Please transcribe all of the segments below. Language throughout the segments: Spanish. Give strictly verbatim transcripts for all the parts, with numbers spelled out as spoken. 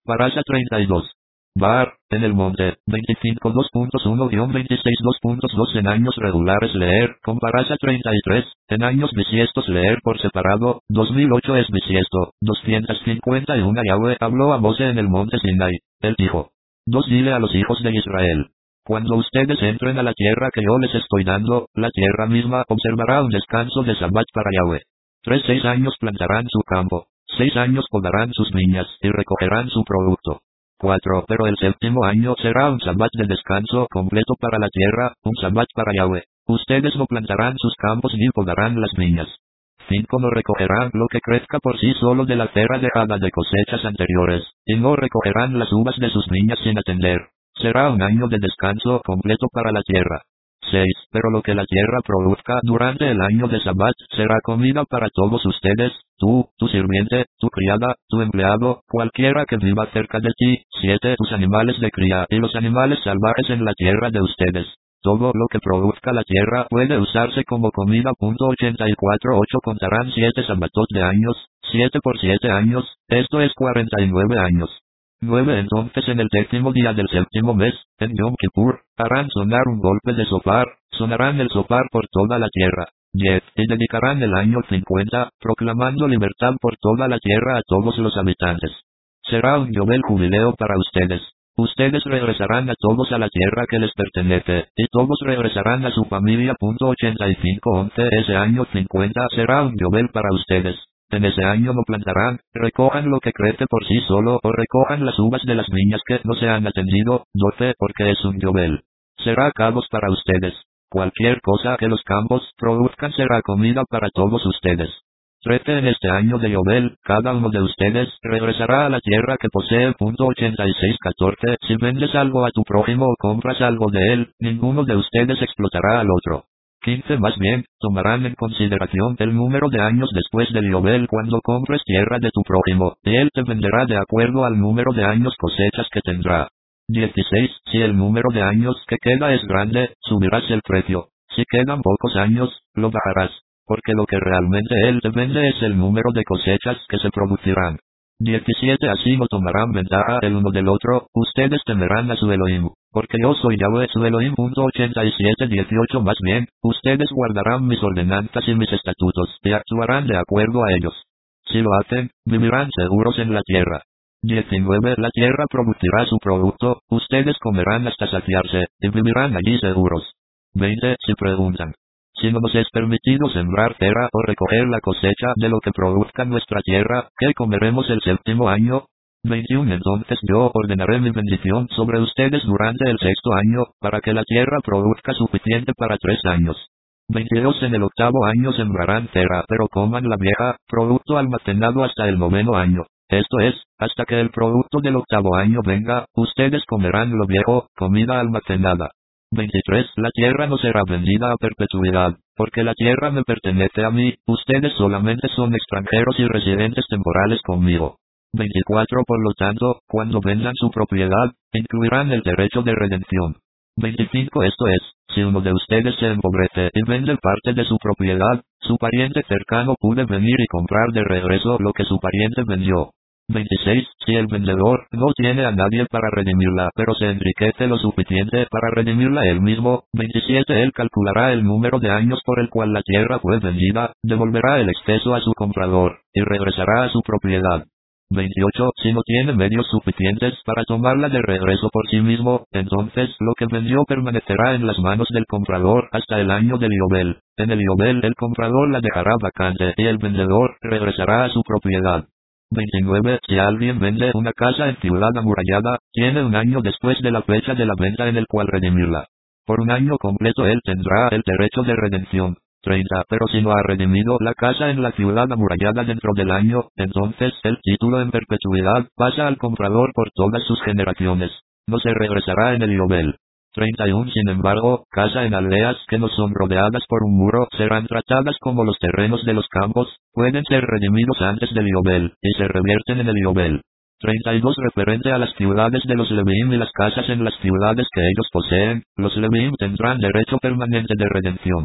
Parasha treinta y dos. Bar, en el monte, veinticinco dos punto uno guión veintiséis dos punto dos en años regulares leer, con Parasha treinta y tres, en años bisiestos leer por separado, dos mil ocho es bisiesto, doscientos cincuenta y uno Yahweh habló a Moshe en el monte Sinai, él dijo. Dos dile a los hijos de Israel. Cuando ustedes entren a la tierra que yo les estoy dando, la tierra misma observará un descanso de Sabbat para Yahweh. Tres seis años plantarán su campo, seis años podarán sus viñas y recogerán su producto. Cuatro. Pero el séptimo año será un Sabbat de descanso completo para la tierra, un Sabbat para Yahweh. Ustedes no plantarán sus campos ni podarán las viñas. Cinco. No recogerán lo que crezca por sí solo de la tierra dejada de cosechas anteriores, y no recogerán las uvas de sus viñas sin atender. Será un año de descanso completo para la tierra. Seis. Pero lo que la tierra produzca durante el año de Sabbat será comida para todos ustedes, tú, tu sirviente, tu criada, tu empleado, cualquiera que viva cerca de ti. Siete. Tus animales de cría y los animales salvajes en la tierra de ustedes. Todo lo que produzca la tierra puede usarse como comida. ochenta y cuatro. Ocho. Contarán siete sabbatot de años, siete por siete años, esto es cuarenta y nueve años. Nueve. Entonces en el décimo día del séptimo mes, en Yom Kippur, harán sonar un golpe de sofar, sonarán el sofar por toda la tierra. Diez. Y dedicarán el año cincuenta, proclamando libertad por toda la tierra a todos los habitantes. Será un Yobel jubileo para ustedes. Ustedes regresarán a todos a la tierra que les pertenece, y todos regresarán a su familia. ochenta y cinco. Once. Ese año cincuenta será un Yobel para ustedes. En ese año no plantarán, recojan lo que crece por sí solo o recojan las uvas de las viñas que no se han atendido. doce. Porque es un Yobel. Será cabos para ustedes. Cualquier cosa que los campos produzcan será comida para todos ustedes. trece. En este año de Yobel, cada uno de ustedes regresará a la tierra que posee. ochenta y seis. catorce. Si vendes algo a tu prójimo o compras algo de él, ninguno de ustedes explotará al otro. quince. Más bien, tomarán en consideración el número de años después del Yobel cuando compres tierra de tu prójimo, y él te venderá de acuerdo al número de años cosechas que tendrá. dieciséis. Si el número de años que queda es grande, subirás el precio. Si quedan pocos años, lo bajarás, porque lo que realmente él te vende es el número de cosechas que se producirán. diecisiete. Así no tomarán ventaja el uno del otro, ustedes temerán a su Elohim, porque yo soy Yahweh su Elohim. ochenta y siete. dieciocho. Más bien, ustedes guardarán mis ordenanzas y mis estatutos, y actuarán de acuerdo a ellos. Si lo hacen, vivirán seguros en la tierra. diecinueve. La tierra producirá su producto, ustedes comerán hasta saciarse, y vivirán allí seguros. veinte. Si preguntan, si no nos es permitido sembrar tierra o recoger la cosecha de lo que produzca nuestra tierra, ¿qué comeremos el séptimo año? veintiuno. Entonces yo ordenaré mi bendición sobre ustedes durante el sexto año, para que la tierra produzca suficiente para tres años. veintidós. En el octavo año sembrarán tierra, pero coman la vieja, producto almacenado hasta el noveno año. Esto es, hasta que el producto del octavo año venga, ustedes comerán lo viejo, comida almacenada. veintitrés. La tierra no será vendida a perpetuidad, porque la tierra me pertenece a mí, ustedes solamente son extranjeros y residentes temporales conmigo. veinticuatro. Por lo tanto, cuando vendan su propiedad, incluirán el derecho de redención. veinticinco. Esto es, si uno de ustedes se empobrece y vende parte de su propiedad, su pariente cercano puede venir y comprar de regreso lo que su pariente vendió. veintiséis. Si el vendedor no tiene a nadie para redimirla pero se enriquece lo suficiente para redimirla él mismo. veintisiete. Él calculará el número de años por el cual la tierra fue vendida, devolverá el exceso a su comprador, y regresará a su propiedad. veintiocho. Si no tiene medios suficientes para tomarla de regreso por sí mismo, entonces lo que vendió permanecerá en las manos del comprador hasta el año del Yobel. En el Yobel el comprador la dejará vacante y el vendedor regresará a su propiedad. veintinueve. Si alguien vende una casa en ciudad amurallada, tiene un año después de la fecha de la venta en el cual redimirla. Por un año completo él tendrá el derecho de redención. treinta. Pero si no ha redimido la casa en la ciudad amurallada dentro del año, entonces el título en perpetuidad pasa al comprador por todas sus generaciones. No se regresará en el Yobel. treinta y uno. Sin embargo, casa en aldeas que no son rodeadas por un muro serán tratadas como los terrenos de los campos, pueden ser redimidos antes del Yobel, y se revierten en el Yobel. treinta y dos. Referente a las ciudades de los Leviim y las casas en las ciudades que ellos poseen, los Leviim tendrán derecho permanente de redención.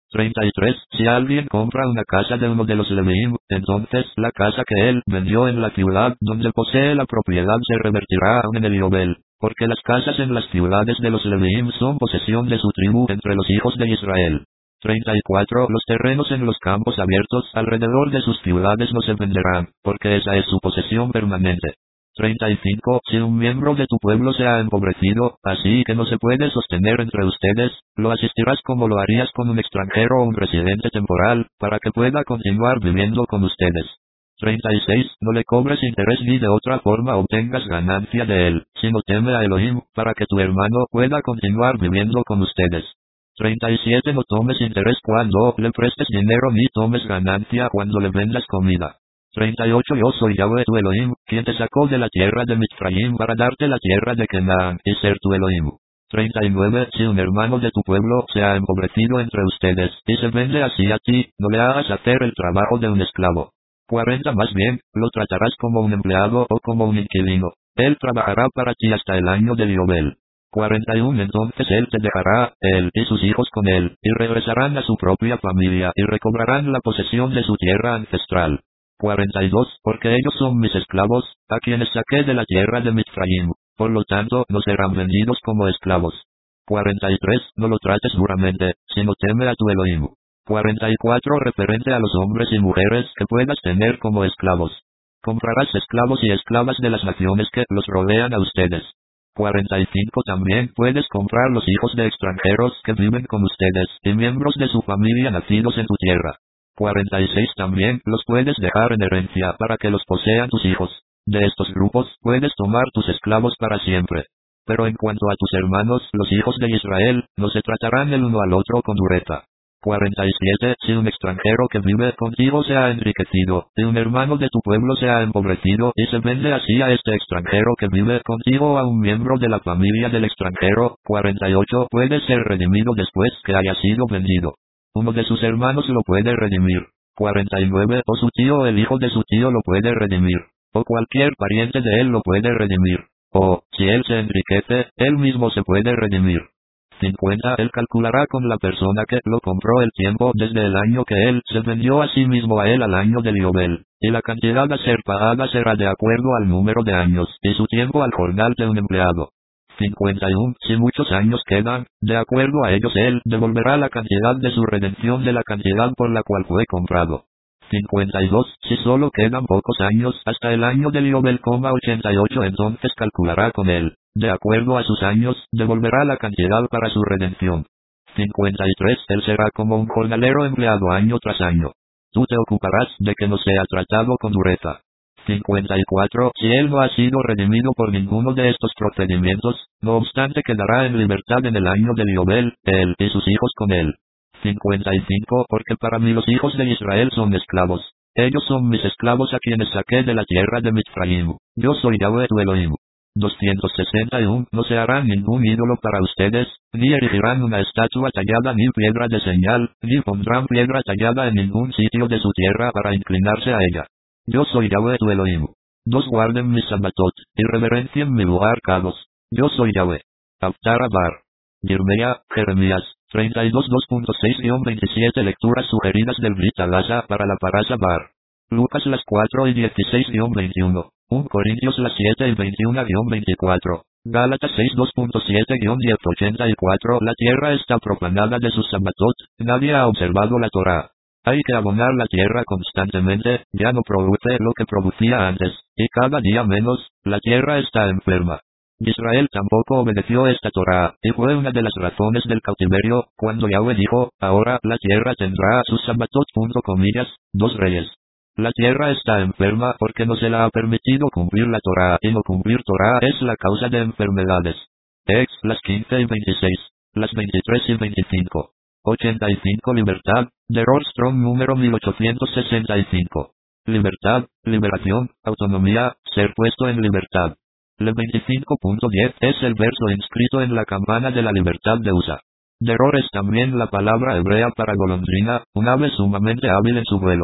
treinta y tres. Si alguien compra una casa de uno de los Leviim, entonces la casa que él vendió en la ciudad donde posee la propiedad se revertirá aún en el Yobel, porque las casas en las ciudades de los Leviim son posesión de su tribu entre los hijos de Israel. treinta y cuatro. Los terrenos en los campos abiertos alrededor de sus ciudades no se venderán, porque esa es su posesión permanente. treinta y cinco. Si un miembro de tu pueblo se ha empobrecido, así que no se puede sostener entre ustedes, lo asistirás como lo harías con un extranjero o un residente temporal, para que pueda continuar viviendo con ustedes. treinta y seis. No le cobres interés ni de otra forma obtengas ganancia de él, sino teme a Elohim, para que tu hermano pueda continuar viviendo con ustedes. treinta y siete. No tomes interés cuando le prestes dinero ni tomes ganancia cuando le vendas comida. treinta y ocho. Yo soy Yahweh tu Elohim, quien te sacó de la tierra de Mitzrayim para darte la tierra de Canaán y ser tu Elohim. treinta y nueve. Si un hermano de tu pueblo se ha empobrecido entre ustedes y se vende así a ti, no le hagas hacer el trabajo de un esclavo. cuarenta. Más bien, lo tratarás como un empleado o como un inquilino. Él trabajará para ti hasta el año del Yobel. cuarenta y uno. Entonces él te dejará, él y sus hijos con él, y regresarán a su propia familia y recobrarán la posesión de su tierra ancestral. cuarenta y dos. Porque ellos son mis esclavos, a quienes saqué de la tierra de Mitzrayim, por lo tanto no serán vendidos como esclavos. cuarenta y tres. No lo trates duramente, sino teme a tu Elohim. cuarenta y cuatro. Referente a los hombres y mujeres que puedas tener como esclavos. Comprarás esclavos y esclavas de las naciones que los rodean a ustedes. cuarenta y cinco. También puedes comprar los hijos de extranjeros que viven con ustedes y miembros de su familia nacidos en tu tierra. cuarenta y seis. También los puedes dejar en herencia para que los posean tus hijos. De estos grupos puedes tomar tus esclavos para siempre. Pero en cuanto a tus hermanos, los hijos de Israel, no se tratarán el uno al otro con dureza. cuarenta y siete. Si un extranjero que vive contigo se ha enriquecido, y un hermano de tu pueblo se ha empobrecido y se vende así a este extranjero que vive contigo o a un miembro de la familia del extranjero, cuarenta y ocho. Puede ser redimido después que haya sido vendido. Uno de sus hermanos lo puede redimir. cuarenta y nueve. O su tío o el hijo de su tío lo puede redimir. O cualquier pariente de él lo puede redimir. O, si él se enriquece, él mismo se puede redimir. cincuenta. Él calculará con la persona que lo compró el tiempo desde el año que él se vendió a sí mismo a él al año del Yobel, y la cantidad a ser pagada será de acuerdo al número de años y su tiempo al jornal de un empleado. cincuenta y uno. Si muchos años quedan, de acuerdo a ellos él devolverá la cantidad de su redención de la cantidad por la cual fue comprado. cincuenta y dos. Si solo quedan pocos años hasta el año del Yobel, ochenta y ocho, entonces calculará con él. De acuerdo a sus años, devolverá la cantidad para su redención. cincuenta y tres. Él será como un jornalero empleado año tras año. Tú te ocuparás de que no sea tratado con dureza. cincuenta y cuatro. Si él no ha sido redimido por ninguno de estos procedimientos, no obstante quedará en libertad en el año del Yobel, él y sus hijos con él. cincuenta y cinco. Porque para mí los hijos de Israel son esclavos. Ellos son mis esclavos a quienes saqué de la tierra de Mitzrayim. Yo soy Yahweh tu Elohim. doscientos sesenta y uno. No se harán ningún ídolo para ustedes, ni erigirán una estatua tallada ni piedra de señal, ni pondrán piedra tallada en ningún sitio de su tierra para inclinarse a ella. Yo soy Yahweh tu Elohim. Dos. Guarden mis sabbatot, y reverencien mi lugar Kados. Yo soy Yahweh. Haftarah Bar. Yirmea, Jeremías, treinta y dos. dos punto seis guion veintisiete. Lecturas sugeridas del Brit Alasa para la Parasha Bar. Lucas las cuatro y dieciséis guion veintiuno. primera Corintios las siete y veintiuno guion veinticuatro. Gálatas seis. dos punto siete guion diez ochenta y cuatro. La tierra está profanada de sus sabbatot, nadie ha observado la Torah. Hay que abonar la tierra constantemente, ya no produce lo que producía antes, y cada día menos, la tierra está enferma. Israel tampoco obedeció esta Torah, y fue una de las razones del cautiverio, cuando Yahweh dijo, ahora la tierra tendrá sus sabbatot. Comillas, dos Reyes. La tierra está enferma porque no se la ha permitido cumplir la Torah, y no cumplir Torah es la causa de enfermedades. Ex, las quince y veintiséis, las veintitrés y veinticinco. ochenta y cinco. Libertad, de Rorstrom número mil ochocientos sesenta y cinco. Libertad, liberación, autonomía, ser puesto en libertad. Le veinticinco punto diez es el verso inscrito en la campana de la libertad de U S A. Deror es también la palabra hebrea para golondrina, un ave sumamente hábil en su vuelo.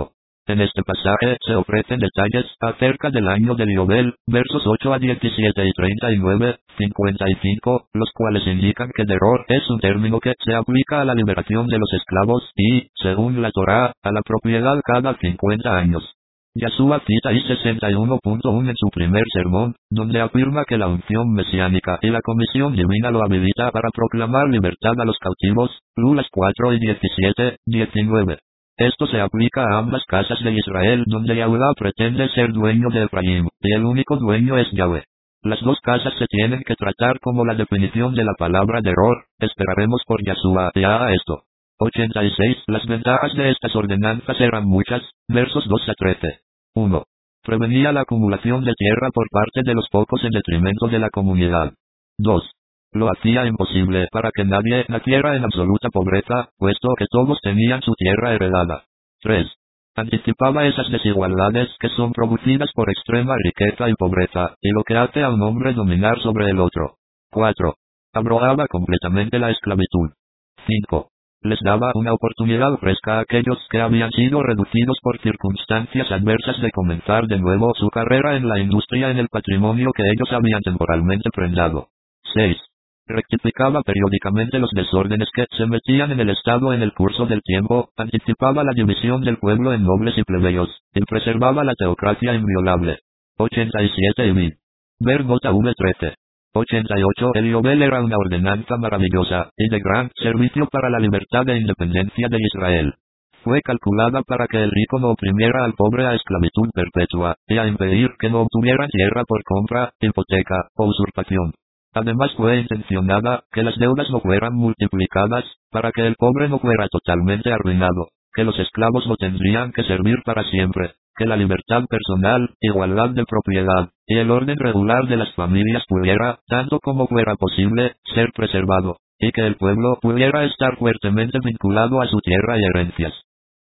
En este pasaje se ofrecen detalles acerca del año del Yobel, versos ocho a diecisiete y treinta y nueve, cincuenta y cinco, los cuales indican que Deror es un término que se aplica a la liberación de los esclavos y, según la Torá, a la propiedad cada cincuenta años. Yeshua cita I sesenta y uno punto uno en su primer sermón, donde afirma que la unción mesiánica y la comisión divina lo habilita para proclamar libertad a los cautivos, Lucas cuatro y diecisiete, diecinueve. Esto se aplica a ambas casas de Israel donde Yahweh pretende ser dueño de Efraín, y el único dueño es Yahweh. Las dos casas se tienen que tratar como la definición de la palabra Deror, esperaremos por Yeshua y a esto. ochenta y seis. Las ventajas de estas ordenanzas eran muchas, versos dos a trece. uno. Prevenía la acumulación de tierra por parte de los pocos en detrimento de la comunidad. dos. Lo hacía imposible para que nadie naciera en absoluta pobreza, puesto que todos tenían su tierra heredada. tres. Anticipaba esas desigualdades que son producidas por extrema riqueza y pobreza, y lo que hace a un hombre dominar sobre el otro. cuatro. Abrogaba completamente la esclavitud. cinco. Les daba una oportunidad fresca a aquellos que habían sido reducidos por circunstancias adversas de comenzar de nuevo su carrera en la industria en el patrimonio que ellos habían temporalmente prendado. seis. Rectificaba periódicamente los desórdenes que se metían en el Estado en el curso del tiempo, anticipaba la división del pueblo en nobles y plebeyos, y preservaba la teocracia inviolable. ochenta y siete. Y ver nota V trece. ochenta y ocho. El Yobel era una ordenanza maravillosa, y de gran servicio para la libertad e independencia de Israel. Fue calculada para que el rico no oprimiera al pobre a esclavitud perpetua, y a impedir que no obtuvieran tierra por compra, hipoteca, o usurpación. Además fue intencionada que las deudas no fueran multiplicadas, para que el pobre no fuera totalmente arruinado, que los esclavos no tendrían que servir para siempre, que la libertad personal, igualdad de propiedad, y el orden regular de las familias pudiera, tanto como fuera posible, ser preservado, y que el pueblo pudiera estar fuertemente vinculado a su tierra y herencias.